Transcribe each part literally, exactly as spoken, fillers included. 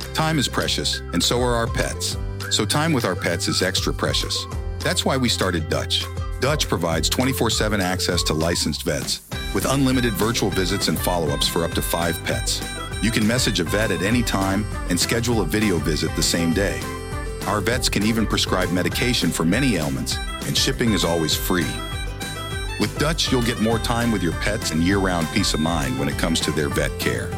Time is precious, and so are our pets. So time with our pets is extra precious. That's why we started Dutch. Dutch provides twenty-four seven access to licensed vets with unlimited virtual visits and follow-ups for up to five pets. You can message a vet at any time and schedule a video visit the same day. Our vets can even prescribe medication for many ailments, and shipping is always free. With Dutch, you'll get more time with your pets and year-round peace of mind when it comes to their vet care.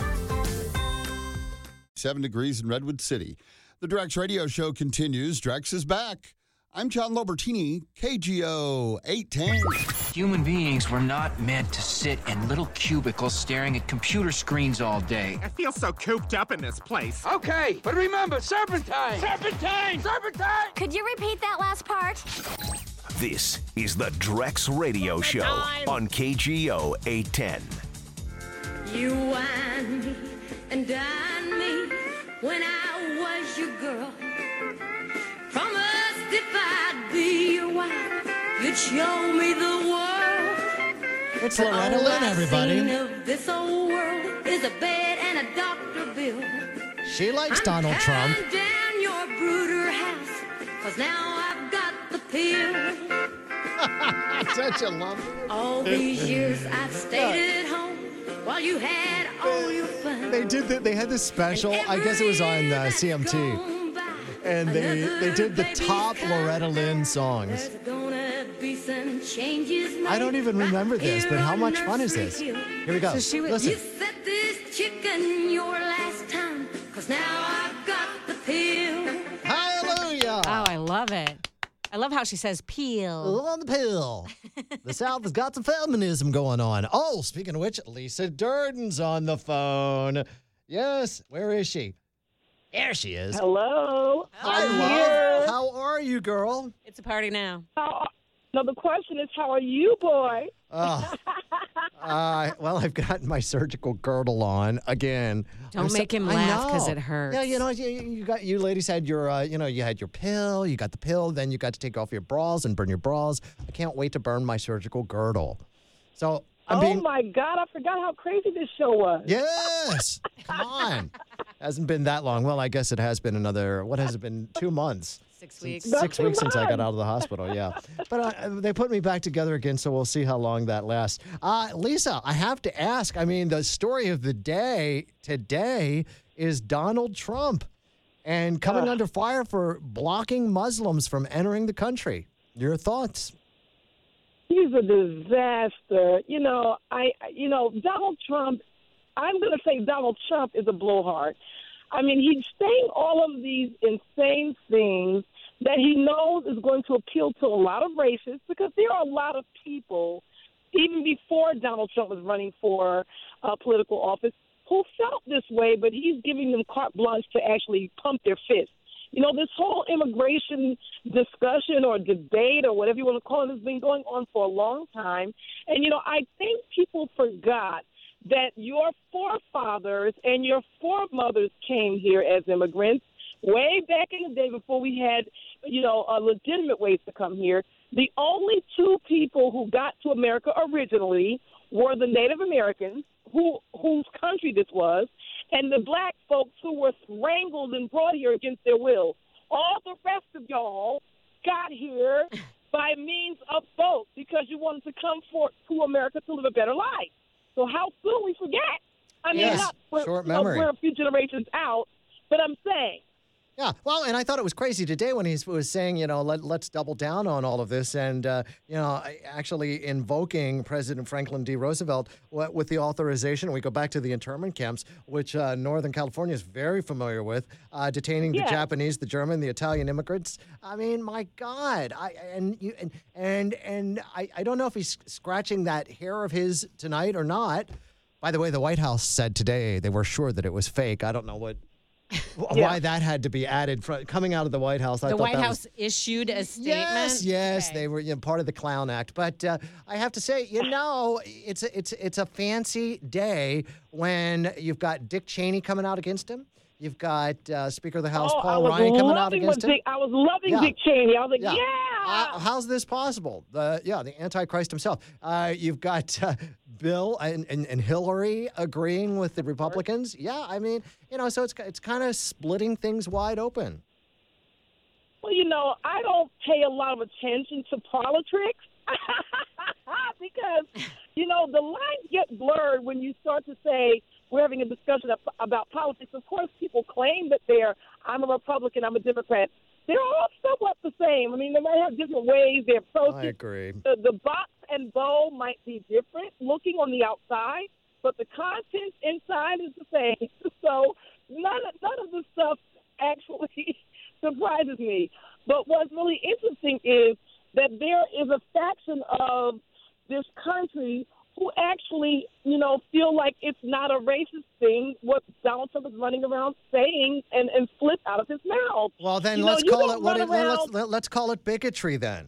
Seven degrees in Redwood City. The Drex Radio Show continues. Drex is back. I'm John Lobertini, K G O eight ten. Human beings were not meant to sit in little cubicles staring at computer screens all day. I feel so cooped up in this place. Okay, but remember, serpentine! Serpentine! Serpentine! Could you repeat that last part? This is the Drex Radio Show on K G O eight ten. You whined me and dined me when I was your girl. Promised if I'd be your wife, you'd show me the world. It's Loretta Lynn, everybody. All I've seen of this old world is a bed and a doctor bill. She likes I'm Donald Trump. down your brooder house, 'cause now I've got the pill. Such a lump. All these years I've stayed at home while you had all your fun. They did. The, they had this special. I guess it was on uh, C M T, and they they did the top Loretta Lynn songs. I don't even remember this, but how much fun is this? Here we go. So she was, Listen. you set this chicken your last time, 'cause now I've got the pill. Hallelujah. Oh, I love it. I love how she says peel. On the pill. The South has got some feminism going on. Oh, speaking of which, Lisa Durden's on the phone. Yes, where is she? There she is. Hello. Hi, I'm love. here. How are you, girl? It's a party now. How, no, the question is, how are you, boy? Oh. uh, well, I've got my surgical girdle on again. Don't I'm make so, him I laugh because know. it hurts. Yeah, you know, you, you got you ladies had your, uh, you know, you had your pill. You got the pill. Then you got to take off your bras and burn your bras. I can't wait to burn my surgical girdle. So I'm oh, being. my God. I forgot how crazy this show was. Yes. Come on. Hasn't been that long. Well, I guess it has been another, what has it been? Two months. Six weeks. Six That's weeks since I got months. out of the hospital, yeah. But uh, they put me back together again, so we'll see how long that lasts. Uh, Lisa, I have to ask, I mean, the story of the day today is Donald Trump and coming Ugh. under fire for blocking Muslims from entering the country. Your thoughts? He's a disaster. You know, I, you know, Donald Trump, I'm going to say Donald Trump is a blowhard. I mean, he's saying all of these insane things that he knows is going to appeal to a lot of races, because there are a lot of people, even before Donald Trump was running for uh, political office, who felt this way, but he's giving them carte blanche to actually pump their fists. You know, this whole immigration discussion or debate or whatever you want to call it has been going on for a long time. And, you know, I think people forgot that your forefathers and your foremothers came here as immigrants way back in the day before we had, you know, uh, legitimate ways to come here. The only two people who got to America originally were the Native Americans, who whose country this was, and the black folks who were strangled and brought here against their will. All the rest of y'all got here by means of vote because you wanted to come for, to America to live a better life. So how soon we forget? I mean, Yes, not, we're, short you know, memory. we're a few generations out, but I'm saying. Yeah, well, and I thought it was crazy today when he was saying, you know, let, let's double down on all of this and, uh, you know, actually invoking President Franklin D. Roosevelt with the authorization. We go back to the internment camps, which uh, Northern California is very familiar with, uh, detaining Yeah. the Japanese, the German, the Italian immigrants. I mean, my God. I and you and and, and I, I don't know if he's scratching that hair of his tonight or not. By the way, the White House said today they were sure that it was fake. I don't know what. Why Yeah. that had to be added from, coming out of the White House. I The thought White that House was, issued a statement. Yes, yes, Okay. they were, you know, part of the Clown Act. But uh, I have to say, you know, it's a, it's it's a fancy day when you've got Dick Cheney coming out against him. You've got uh, Speaker of the House oh, I Paul was Ryan coming out loving against what him. Dick, I was loving Yeah. Dick Cheney. I was like, Yeah. yeah. Uh, how's this possible? The yeah, the Antichrist himself. Uh, you've got uh, Bill and, and, and Hillary agreeing with the Republicans. Yeah, I mean, you know, so it's it's kind of splitting things wide open. Well, you know, I don't pay a lot of attention to politics because, you know, the lines get blurred when you start to say we're having a discussion about politics. Of course, people claim that they're, I'm a Republican, I'm a Democrat. They're all somewhat the same. I mean, they might have different ways they approach it. I agree. The, the box and bow might be different looking on the outside, but the content inside is the same. So none of, none of this stuff actually surprises me. But what's really interesting is that there is a faction of this country who actually, you know, feel like it's not a racist thing what Donald Trump is running around saying and, and flip out of his mouth. Well, then you let's know, call it what it, around, let's let's call it bigotry then.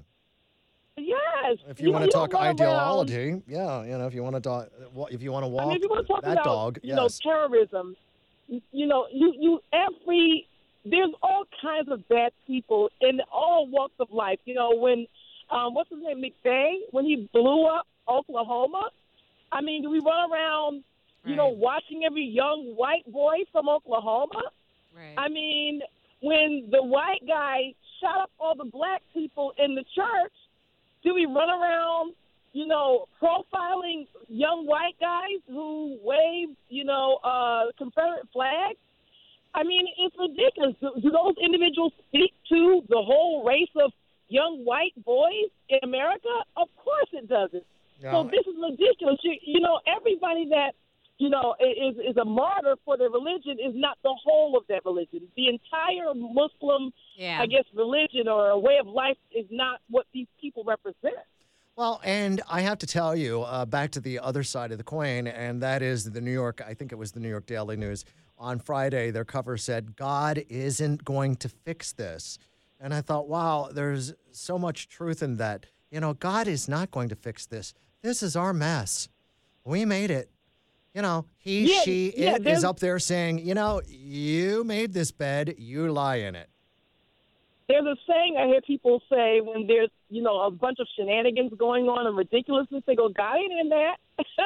Yes. If you, you want know, to talk ideology, around, yeah, you know, if you want to talk, if you want to walk I mean, if you want to talk that about, dog, you yes. know, terrorism, you know, you you every there's all kinds of bad people in all walks of life. You know, when um, what's his name, McVeigh, when he blew up Oklahoma. I mean, do we run around, you right. know, watching every young white boy from Oklahoma? Right. I mean, when the white guy shot up all the black people in the church, do we run around, you know, profiling young white guys who wave, you know, uh, Confederate flags? I mean, it's ridiculous. Do, do those individuals speak to the whole race of young white boys in America? Of course it doesn't. Yeah. So this is ridiculous. You, you know, everybody that, you know, is is a martyr for their religion is not the whole of that religion. The entire Muslim, yeah. I guess, religion or a way of life is not what these people represent. Well, and I have to tell you, uh, back to the other side of the coin, and that is the New York, I think it was the New York Daily News. On Friday, their cover said, God isn't going to fix this. And I thought, wow, there's so much truth in that. You know, God is not going to fix this. This is our mess. We made it. You know, he, yeah, she, yeah, it is up there saying, you know, you made this bed, you lie in it. There's a saying I hear people say when there's, you know, a bunch of shenanigans going on and ridiculousness, they go, God ain't in that.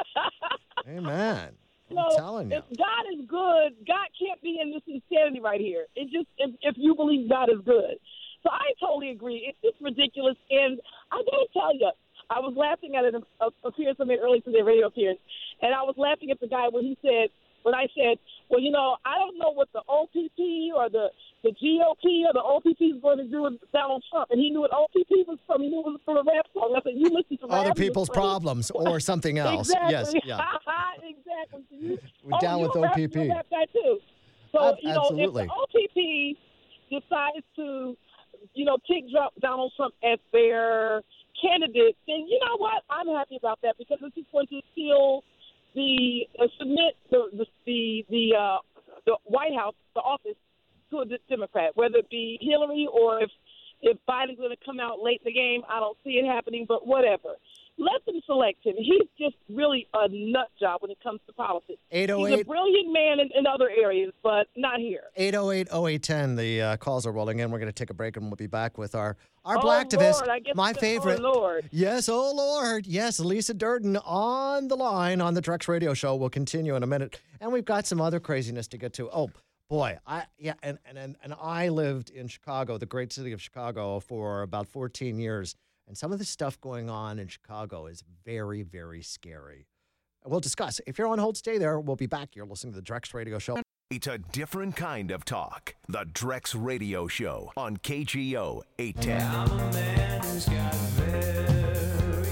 Amen. I'm no, telling you. If God is good, God can't be in this insanity right here. It just, if, if you believe God is good. So I totally agree. It's just ridiculous. And I got to tell you, I was laughing at an appearance I made earlier today, radio appearance, and I was laughing at the guy when he said, when I said, well, you know, I don't know what the O P P or the, the G O P or the O P P is going to do with Donald Trump. And he knew what O P P was from. He knew it was from a rap song. I said, you listen to rap. Other people's problems or something else. Exactly. Yes. Yeah. Exactly. So you, We're oh, down with you're O P P. You're a rap guy too. So, Uh, you know, absolutely. if the O P P decides to, you know, kick Donald Trump as their candidate, then you know what? I'm happy about that because it's just going to steal the uh, submit the the the the, uh, the White House, the office, to a Democrat, whether it be Hillary or if if Biden's going to come out late in the game. I don't see it happening, but whatever. Let them select him. He's just really a nut job when it comes to politics. eight oh eight He's a brilliant man in, in other areas, but not here. eight oh eight oh eight one oh. The uh, calls are rolling in. We're going to take a break and we'll be back with our, our Oh, Blacktivist, Lord, I guess my it's- favorite. Oh, Lord. Yes, oh, Lord. Yes, Lisa Durden on the line on the Drex Radio Show. We'll continue in a minute. And we've got some other craziness to get to. Oh, boy. I yeah, and, and, and I lived in Chicago, the great city of Chicago, for about fourteen years. And some of the stuff going on in Chicago is very, very scary. We'll discuss. If you're on hold, stay there. We'll be back. You're listening to the Drex Radio Show. It's a different kind of talk. The Drex Radio Show on K G O eight ten. I'm a man who's got very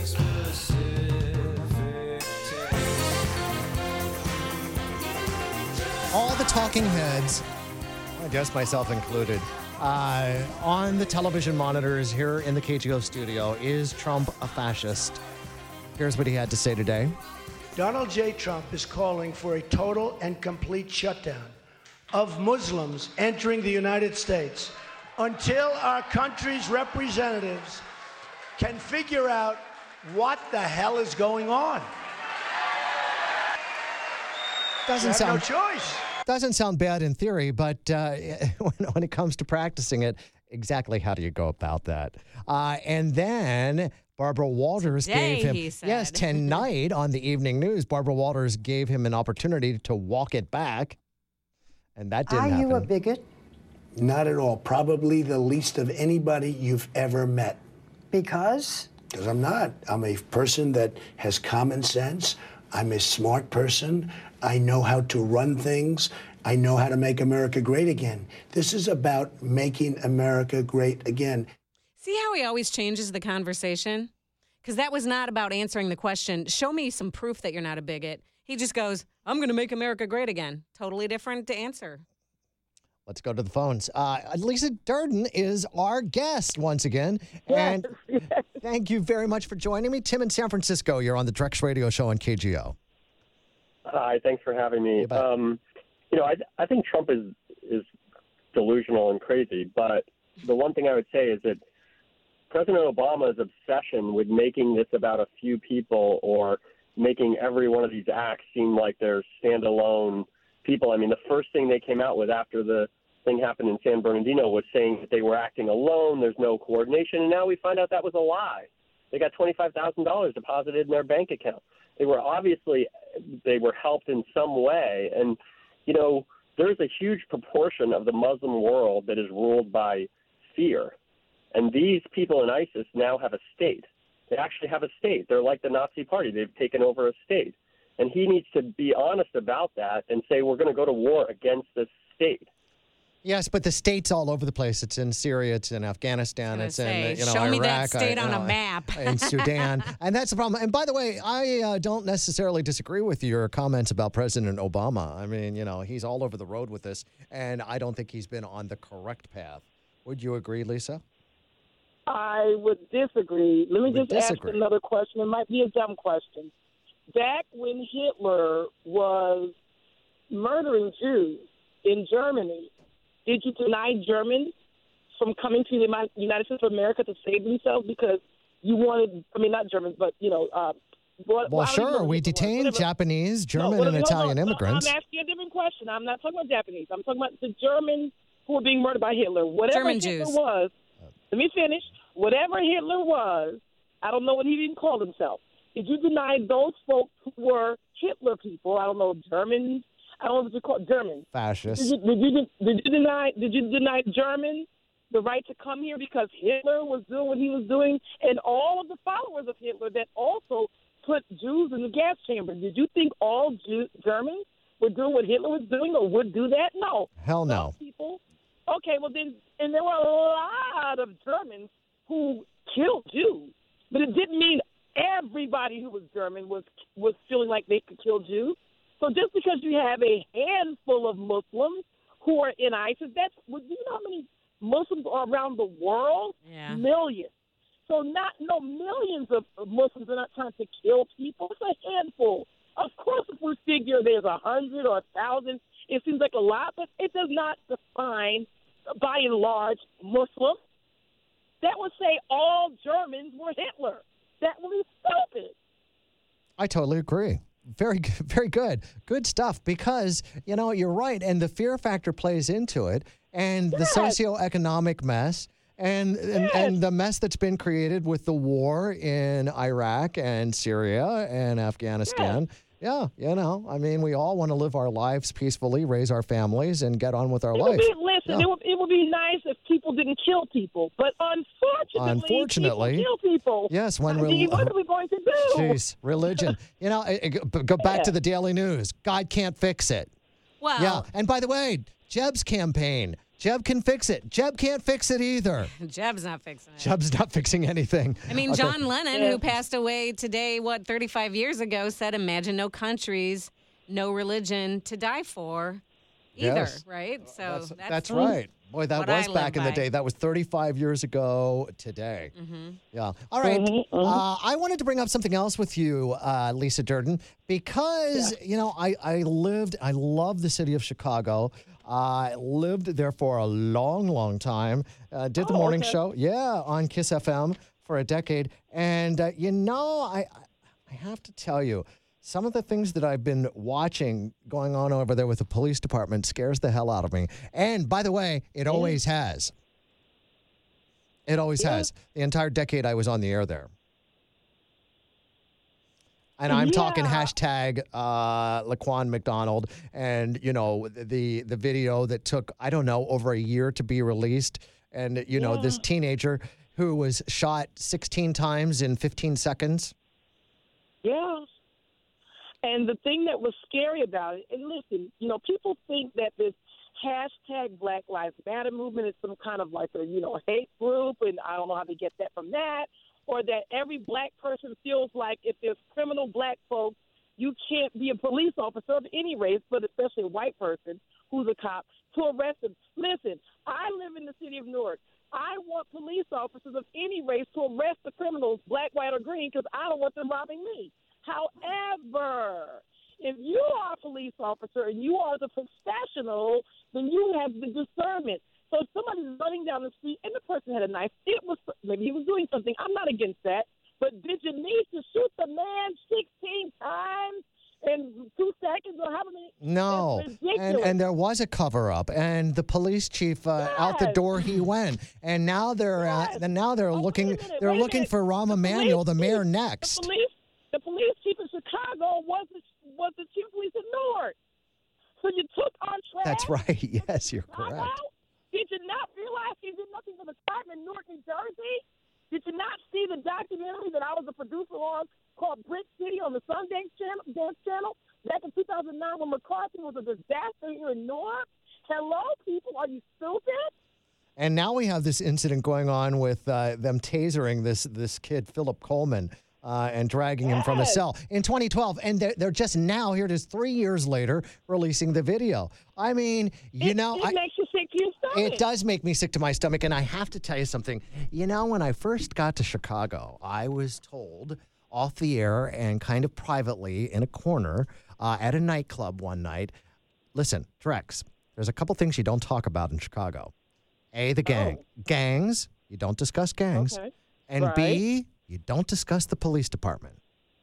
specific taste. All the talking heads, I guess myself included, uh, on the television monitors here in the K G O studio. Is Trump a fascist? Here's what he had to say today. Donald J. Trump is calling for a total and complete shutdown of Muslims entering the United States until our country's representatives can figure out what the hell is going on. Doesn't You have sound no choice. Doesn't sound bad in theory, but uh, when, when it comes to practicing it, exactly how do you go about that? Uh, and then Barbara Walters Today, gave him, he said. yes, tonight on the evening news, Barbara Walters gave him an opportunity to walk it back. And that didn't Are happen. you a bigot? Not at all. Probably the least of anybody you've ever met. Because? Because I'm not. I'm a person that has common sense. I'm a smart person. I know how to run things. I know how to make America great again. This is about making America great again. See how he always changes the conversation? Because that was not about answering the question, show me some proof that you're not a bigot. He just goes, I'm going to make America great again. Totally different to answer. Let's go to the phones. Uh, Lisa Durden is our guest once again. And Yes, yes. thank you very much for joining me. Tim in San Francisco, you're on the Drex Radio Show on K G O. Hi, thanks for having me. You bet. Um, you know, I, I think Trump is is delusional and crazy, but the one thing I would say is that President Obama's obsession with making this about a few people or making every one of these acts seem like they're standalone people. I mean, the first thing they came out with after the thing happened in San Bernardino was saying that they were acting alone, there's no coordination, and now we find out that was a lie. They got twenty-five thousand dollars deposited in their bank account. They were obviously, they were helped in some way. And, you know, there's a huge proportion of the Muslim world that is ruled by fear. And these people in ISIS now have a state. They actually have a state. They're like the Nazi Party. They've taken over a state. And he needs to be honest about that and say, we're going to go to war against this state. Yes, but the state's all over the place. It's in Syria, it's in Afghanistan, it's say, in you know, show Iraq. me that state I- on you a know, map. in Sudan. And that's the problem. And by the way, I uh, don't necessarily disagree with your comments about President Obama. I mean, you know, he's all over the road with this, and I don't think he's been on the correct path. Would you agree, Lisa? I would disagree. Let me Would just disagree. ask another question. It might be a dumb question. Back when Hitler was murdering Jews in Germany, did you deny Germans from coming to the United States of America to save themselves because you wanted, I mean, not Germans, but, you know, uh, what, Well, I don't even know sure. what We Hitler was. detained Whatever. Japanese, No, German, whatever. and No, no, Italian no, immigrants. I'm asking a different question. I'm not talking about Japanese. I'm talking about the Germans who were being murdered by Hitler. Whatever German Hitler Jews. was, let me finish. Whatever Hitler was, I don't know what he even called himself. Did you deny those folks who were Hitler people? I don't know, Germans. I don't know what you call it, Germans. Fascists. Did you, did you did you deny did you deny Germans the right to come here because Hitler was doing what he was doing, and all of the followers of Hitler that also put Jews in the gas chamber? Did you think all Jew, Germans were doing what Hitler was doing or would do that? No. Hell no. Some people. Okay, well then, and there were a lot of Germans who killed Jews, but it didn't mean everybody who was German was was feeling like they could kill Jews. So just because you have a handful of Muslims who are in ISIS, that's, well, do you know how many Muslims are around the world? Yeah. Millions. So not no millions of of Muslims are not trying to kill people. It's a handful. Of course, if we figure there's a hundred or a thousand, it seems like a lot, but it does not define, by and large, Muslims. That would say all Germans were Hitler. That would be stupid. I totally agree. Very, g- very good. Good stuff. Because, you know, you're right. And the fear factor plays into it. And Yes. the socioeconomic mess. And, and, Yes. and the mess that's been created with the war in Iraq and Syria and Afghanistan. Yeah, you know, I mean, we all want to live our lives peacefully, raise our families, and get on with our It would life. be, listen, Yeah. it, would, it would be nice if people didn't kill people, but unfortunately, Unfortunately, people kill people. yes, when I we're- mean, what are we going to do? Jeez, religion. You know, eh, eh, go go back Yeah. to the Daily News. God can't fix it. Well, Yeah, and by the way, Jeb's campaign. Jeb can fix it. Jeb can't fix it either. Jeb's not fixing it. Jeb's not fixing anything. I mean, Okay. John Lennon, Yeah. who passed away today, what, thirty-five years ago, said, imagine no countries, no religion to die for either, Yes. right? So That's, that's, that's right. Boy, that what was I back live in the by. day. That was thirty-five years ago today. Mm-hmm. Yeah. All right. Mhm, mhm. Uh, I wanted to bring up something else with you, uh, Lisa Durden, because, you know, I, I lived, I love the city of Chicago. I lived there for a long, long time. Uh, did the Oh, morning okay. show, yeah, on Kiss F M for a decade. And, uh, you know, I, I have to tell you, some of the things that I've been watching going on over there with the police department scares the hell out of me. And by the way, it always has. It always Yeah. has. The entire decade I was on the air there. And I'm Yeah. talking hashtag uh, Laquan McDonald, and you know the the video that took I don't know over a year to be released, and you know Yeah. this teenager who was shot sixteen times in fifteen seconds. Yeah. And the thing that was scary about it, and listen, you know, people think that this hashtag Black Lives Matter movement is some kind of like a, you know, hate group, and I don't know how they get that from that, or that every black person feels like if there's criminal black folks, you can't be a police officer of any race, but especially a white person who's a cop, to arrest them. Listen, I live in the city of Newark. I want police officers of any race to arrest the criminals, black, white, or green, because I don't want them robbing me. However, if you are a police officer and you are the professional, then you have the discernment. So if somebody's running down the street and the person had a knife, it was maybe he was doing something. I'm not against that. But did you need to shoot the man sixteen times in two seconds or how many? No, That's and ridiculous. and there was a cover up, and the police chief uh, out the Yes. door he went, and now they're uh, and now they're looking minute, they're wait a looking minute. for Rahm The Emanuel, the police mayor, chief- next. The police, the police chief in Chicago was the, was the chief of police in Newark. So you took on trash. That's right. Yes, you're Chicago? correct. Did you not realize he did nothing for the crime in Newark, New Jersey? Did you not see the documentary that I was a producer on called Brick City on the Sundance Channel, Dance Channel back in two thousand nine when McCarthy was a disaster here in Newark? Hello, people, are you stupid? And now we have this incident going on with uh, them tasering this this kid Philip Coleman uh, and dragging him from a Yes. cell in twenty twelve, and they're, they're just now here it is three years later releasing the video. I mean, you it, know, it I, makes you sick to your stomach. it does make me sick to my stomach, and I have to tell you something. You know, when I first got to Chicago, I was told off the air and kind of privately in a corner uh, at a nightclub one night, listen, Drex, there's a couple things you don't talk about in Chicago. A, the gang. Gangs, you don't discuss gangs. Okay. And Right. B, you don't discuss the police department.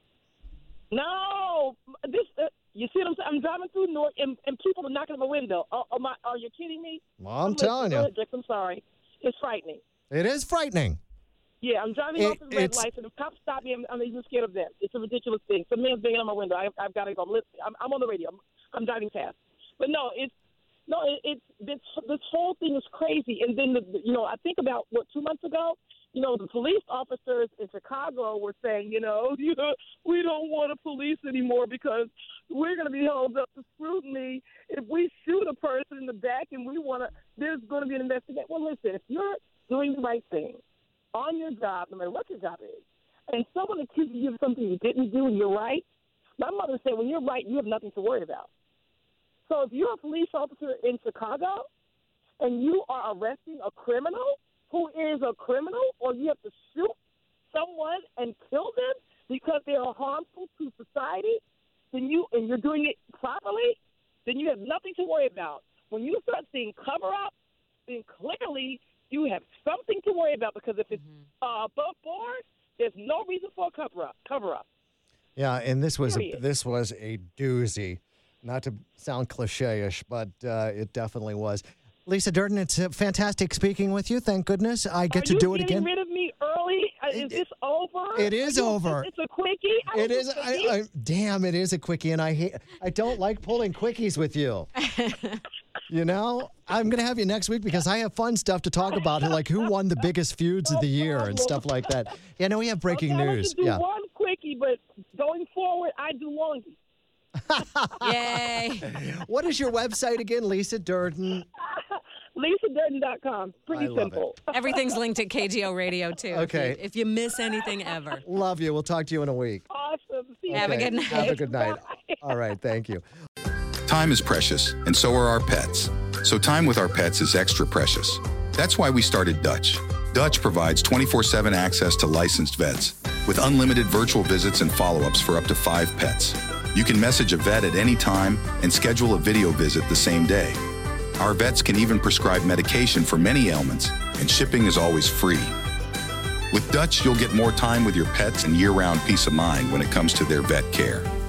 No, this. Uh, you see what I'm saying? I'm driving through North, and, and people are knocking on my window. Oh, oh my, are you kidding me? Well, I'm listening. telling Go you. ahead, Dick, I'm sorry. It's frightening. It is frightening. Yeah, I'm driving It- off the red it's- lights, and if cops stop me, I'm, I'm even scared of them. It's a ridiculous thing. Some man's banging on my window. I, I've got to go. I'm, listening. I'm, I'm on the radio. I'm, I'm driving fast. But no, it's no, it, it's this this whole thing is crazy. And then the, the- you know, I think about what two months ago. You know, the police officers in Chicago were saying, you know, you know, we don't want to police anymore because we're going to be held up to scrutiny if we shoot a person in the back and we want to. There's going to be an investigation. Well, listen, if you're doing the right thing on your job, no matter what your job is, and someone accuses you of something you didn't do and you're right, my mother said, when you're right, you have nothing to worry about. So if you're a police officer in Chicago and you are arresting a criminal who is a criminal, or you have to shoot someone and kill them because they are harmful to society, then you and you're doing it properly, then you have nothing to worry about. When you start seeing cover up, then clearly you have something to worry about, because if it's uh, above board, there's no reason for a cover up. Cover up. Yeah, and this was a, Period. this was a doozy. Not to sound cliche-ish, but uh, it definitely was. Lisa Durden, it's uh, fantastic speaking with you. Thank goodness I get Are to you do it getting again. rid of me early? Uh, Is this over? It is Are you- over. It's a quickie. I It don't is. do I, quickies. I, damn, it is a quickie, and I hate. I don't like pulling quickies with you. You know, I'm gonna have you next week because I have fun stuff to talk about, like who won the biggest feuds of the year and stuff like that. Yeah, no, we have breaking okay, I want news. to do Yeah. one quickie, but going forward, I do longies. Yay. What is your website again, Lisa Durden? Lisa Durden dot com. Pretty I love simple. Everything's linked at K G O Radio, too. if Okay. you- If you, miss anything ever. Love you. We'll talk to you in a week. Awesome. See you Have a Okay, good night. Have a good night. All right. Thank you. Time is precious, and so are our pets. So time with our pets is extra precious. That's why we started Dutch. Dutch provides twenty-four seven access to licensed vets with unlimited virtual visits and follow-ups for up to five pets. You can message a vet at any time and schedule a video visit the same day. Our vets can even prescribe medication for many ailments, and shipping is always free. With Dutch, you'll get more time with your pets and year-round peace of mind when it comes to their vet care.